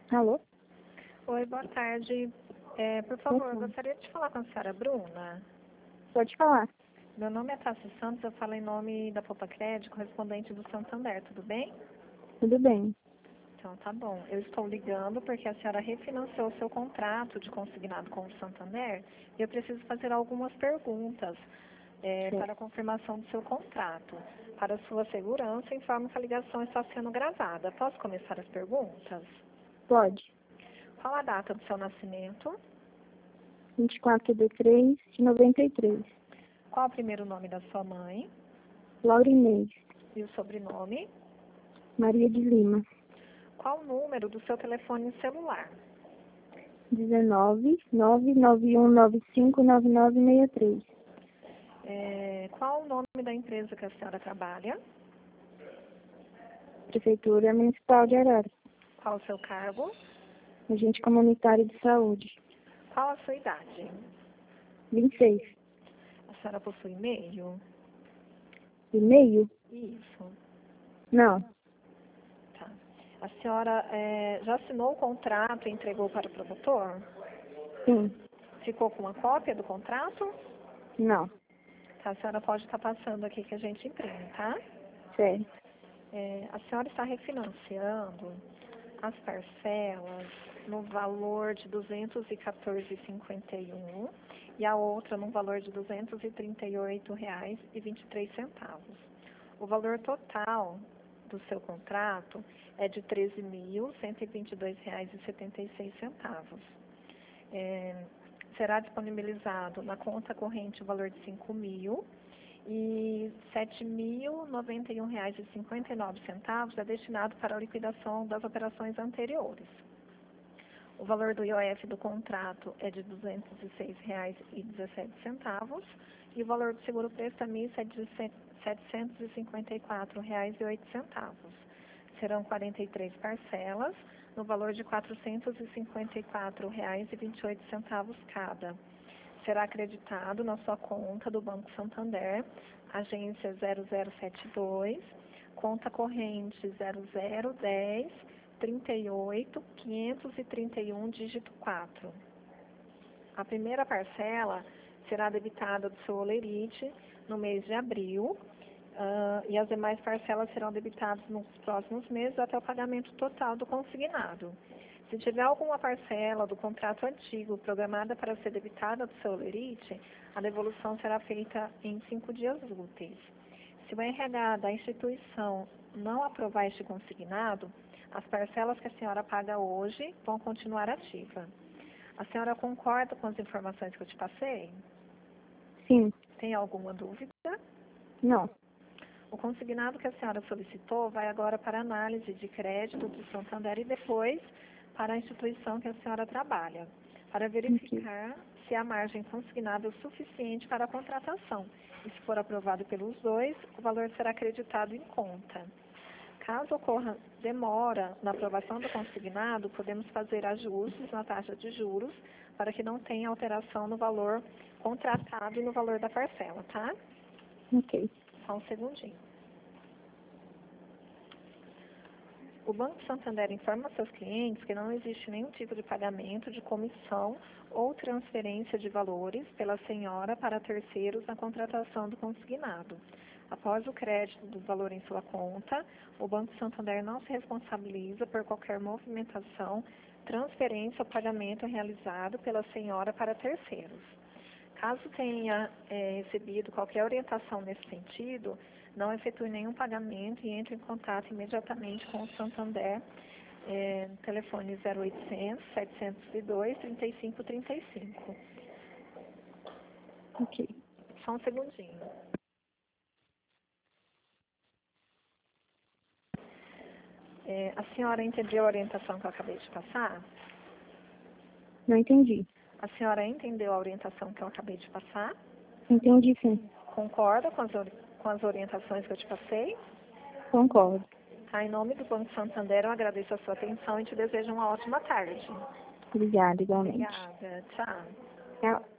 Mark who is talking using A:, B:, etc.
A: Alô?
B: Oi, boa tarde. Por favor, eu gostaria de falar com a senhora Bruna.
A: Pode falar.
B: Meu nome é Tassi Santos, eu falo em nome da Poupa Crédito, correspondente do Santander, tudo bem?
A: Tudo bem.
B: Então, tá bom. Eu estou ligando porque a senhora refinanciou o seu contrato de consignado com o Santander e eu preciso fazer algumas perguntas para a confirmação do seu contrato. Para sua segurança, informo que a ligação está sendo gravada. Posso começar as perguntas?
A: Pode.
B: Qual a data do seu nascimento?
A: 24/3/93.
B: Qual o primeiro nome da sua mãe?
A: Laura Inês.
B: E o sobrenome?
A: Maria de Lima.
B: Qual o número do seu telefone celular?
A: 19 991959963.
B: Qual o nome da empresa que a senhora trabalha?
A: Prefeitura Municipal de Arara.
B: Qual o seu cargo?
A: Agente comunitário de saúde.
B: Qual a sua idade?
A: 26.
B: A senhora possui e-mail?
A: E-mail?
B: Isso.
A: Não.
B: Tá. A senhora já assinou o contrato e entregou para o promotor?
A: Sim.
B: Ficou com uma cópia do contrato?
A: Não.
B: Tá, a senhora pode estar passando aqui que a gente imprime, tá?
A: Certo.
B: A senhora está refinanciando as parcelas no valor de R$ 214,51 e a outra no valor de R$ 238,23. O valor total do seu contrato é de R$ 13.122,76. Será disponibilizado na conta corrente o valor de R$ 5.000 e R$ 7.091,59 é destinado para a liquidação das operações anteriores. O valor do IOF do contrato é de R$ 206,17 e o valor do seguro prestamista é de R$ 754,08. Serão 43 parcelas, no valor de R$ 454,28 cada. Será acreditado na sua conta do Banco Santander, agência 0072, conta corrente 0010 38 531, dígito 4. A primeira parcela será debitada do seu holerite no mês de abril, e as demais parcelas serão debitadas nos próximos meses até o pagamento total do consignado. Se tiver alguma parcela do contrato antigo programada para ser debitada do seu holerite, a devolução será feita em 5 dias úteis. Se o RH da instituição não aprovar este consignado, as parcelas que a senhora paga hoje vão continuar ativas. A senhora concorda com as informações que eu te passei?
A: Sim.
B: Tem alguma dúvida?
A: Não.
B: O consignado que a senhora solicitou vai agora para análise de crédito do Santander e depois para a instituição que a senhora trabalha, para verificar se a margem consignada é o suficiente para a contratação. E se for aprovado pelos dois, o valor será acreditado em conta. Caso ocorra demora na aprovação do consignado, podemos fazer ajustes na taxa de juros para que não tenha alteração no valor contratado e no valor da parcela, tá?
A: Ok.
B: Só um segundinho. O Banco Santander informa seus clientes que não existe nenhum tipo de pagamento de comissão ou transferência de valores pela senhora para terceiros na contratação do consignado. Após o crédito do valor em sua conta, o Banco Santander não se responsabiliza por qualquer movimentação, transferência ou pagamento realizado pela senhora para terceiros. Caso tenha recebido qualquer orientação nesse sentido, não efetue nenhum pagamento e entre em contato imediatamente com o Santander, telefone 0800 702 3535.
A: Ok.
B: Só um segundinho. A senhora entendeu a orientação que eu acabei de passar?
A: Não entendi.
B: A senhora entendeu a orientação que eu acabei de passar?
A: Entendi, sim.
B: Concorda com as orientações que eu te passei?
A: Concordo.
B: Em nome do Banco Santander, eu agradeço a sua atenção e te desejo uma ótima tarde.
A: Obrigada, igualmente.
B: Obrigada. Tchau.
A: Tchau.